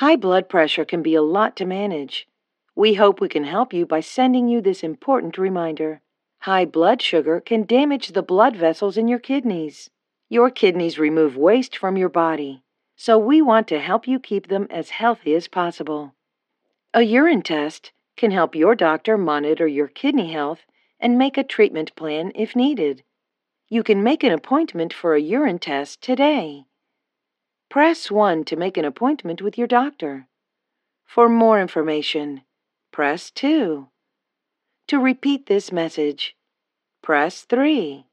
High blood pressure can be a lot to manage. We hope we can help you by sending you this important reminder. High blood sugar can damage the blood vessels in your kidneys. Your kidneys remove waste from your body, so we want to help you keep them as healthy as possible. A urine test can help your doctor monitor your kidney health and make a treatment plan if needed. You can make an appointment for a urine test today. Press 1 to make an appointment with your doctor. For more information, press 2. To repeat this message, press 3.